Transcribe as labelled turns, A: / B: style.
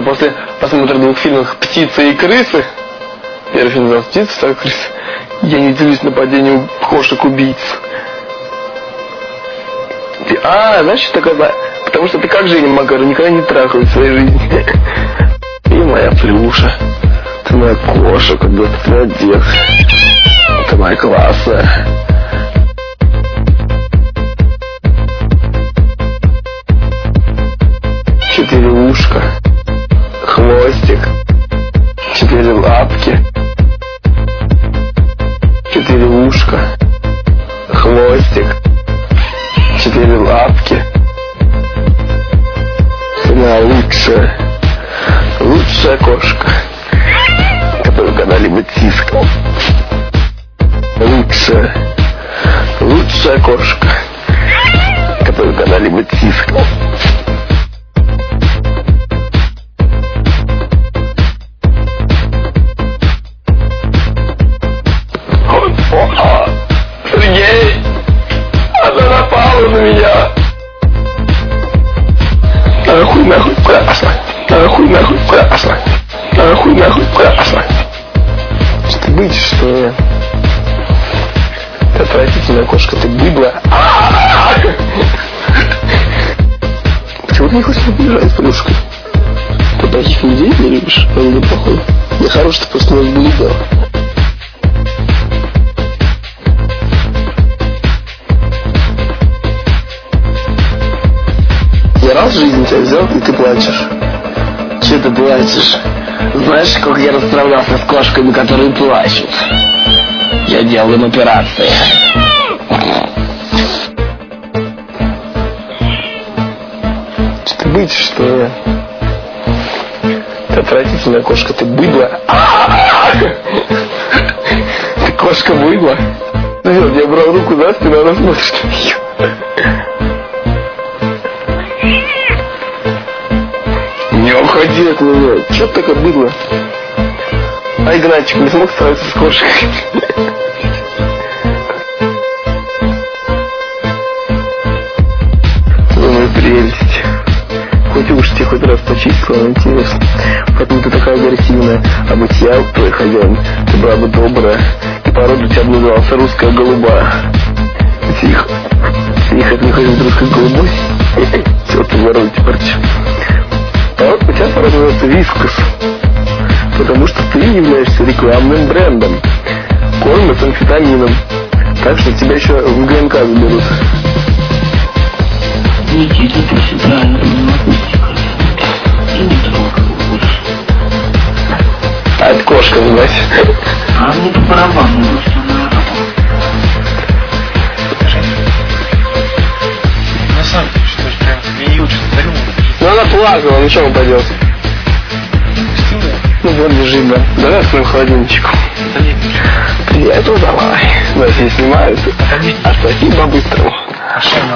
A: после просмотра 2 фильмов «Птицы» и «Крысы», первый фильм назывался «Птицы», второй «Крысы», я не удивлюсь нападению кошек-убийц. Знаешь, что такое? Потому что ты как Женя Макаров никогда не трахал в своей жизни. И моя Плюша. Ты моя кошка, когда ты молодец. Ты моя классная. Четыре ушка, хвостик, 4 лапки, 4 ушка, хвостик, 4 лапки. Ты моя лучшая кошка, которую когда-либо тискал. Лучшая кошка, которую когда-либо тискал. Сергей! Она напала на меня! Нахуй, красный! Нахуй, красный! Что ты бычишь, что ли? Ты отвратительная кошка, ты быдло! Чего ты не хочешь побежать с Плюшкой? Ты таких людей не любишь? Он не плохой. Не хороший, ты просто не блудал. Я раз в жизни тебя взял, и ты плачешь. Че ты плачешь? Знаешь, сколько я расправлялся с кошками, которые плачут? Я делал им операции. Что ты бычишь, что ли? Ты отвратительная кошка, ты быдло. Ты кошка-быдло. Я брал руку за спину, она смотрит на нее. Не уходи от меня. Че ты такое быдло? Игнатчик не смог справиться с кошкой. Твою прелесть. Хоть уж тебе хоть раз почистила, но интересно. Поэтому ты такая агрессивная. А быть я, твой хозяин, ты была бы добрая. И породу у тебя бы назывался русская голубая. Тихо. Тихо, ты не хочешь быть русской голубой? Все, ты ворот порчишь. А вот у тебя пора называется Вискас, потому что ты являешься рекламным брендом корма с амфетамином, так что тебя еще в ГНК заберут.
B: Никита, ты все правильно понимаешь. И не трогай больше.
A: А это кошка, знаешь?
B: А мне по барабану, что она работает.
C: На самом деле, что же прям не учит,
A: ну она плакала, ну что он пойдет? Ну вот лежит, да. Давай откроем холодильничек. Приятно, давай. Нас не снимают. А спасибо быстрому.